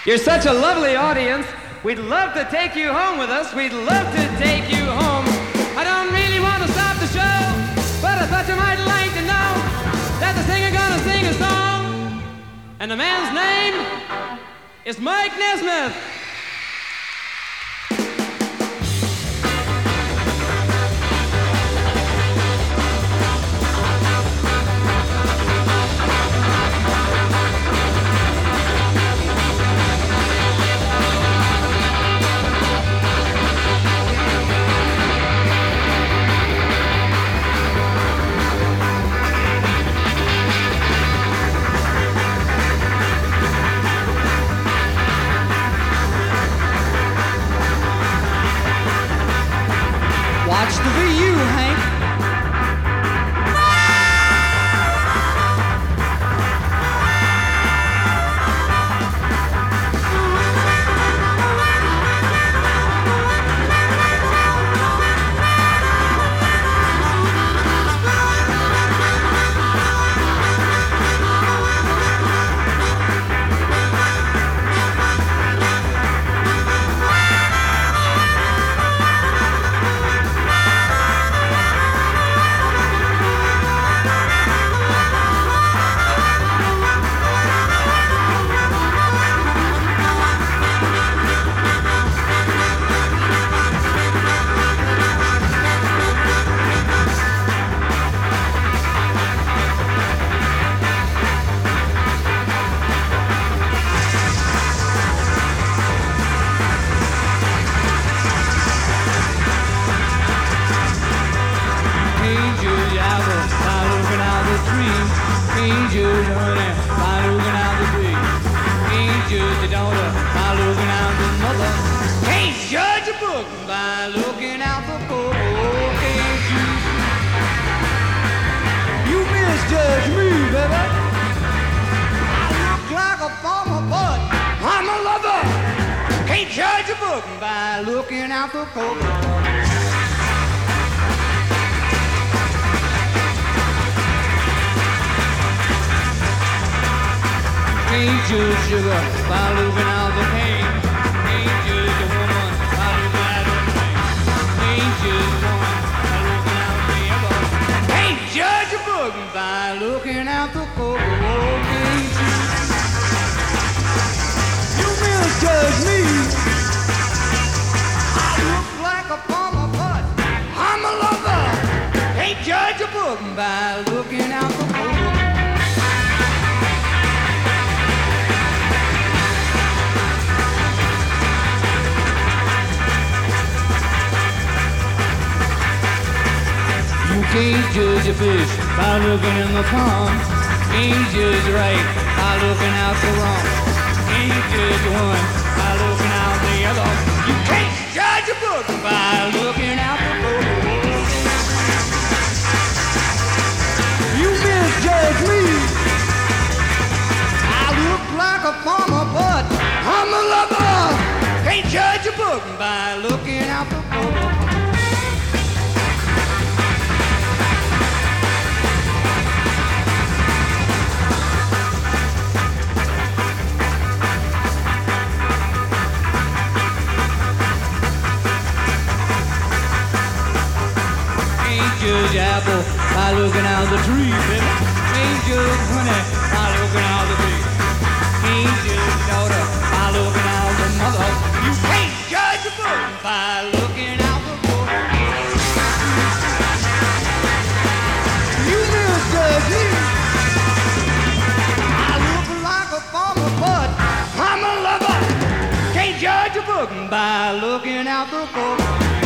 You're such a lovely audience. We'd love to take you home with us. We'd love to take you home. I don't really want to stop the show, but I thought you might like to know that the singer gonna sing a song, and the man's name is Mike Nesmith. Watch the VU, Hank. Angels, honey, by looking out the tree. Angels, the daughter, by looking out the mother. Can't judge a book by looking out the book. Oh, can't you? You misjudge me, baby. I look like a farmer, but I'm a lover. Can't judge a book by looking out the cover. Ain't you sugar by looking out the pain? Ain't you the woman by looking out the pain? Ain't you the woman by looking out the other? Ain't judge a book by looking out the cover. Oh, ain't you? You misjudge me. I look like a farmer, but I'm a lover. Ain't judge a book by looking out the cover. You can't judge a fish by looking in the pond. Can't judge right by looking out the wrong. Can't judge one by looking out the other. You can't judge a book by looking out the book. You misjudge me. I look like a farmer, but I'm a lover. Can't judge a book by looking out the book. Judge apple by looking out the tree, baby. Ain't judge honey by looking out the tree. Ain't judge daughter by looking out the mother. You can't judge a book by looking out the book. You misjudge me. I look like a farmer, but I'm a lover. Can't judge a book by looking out the book.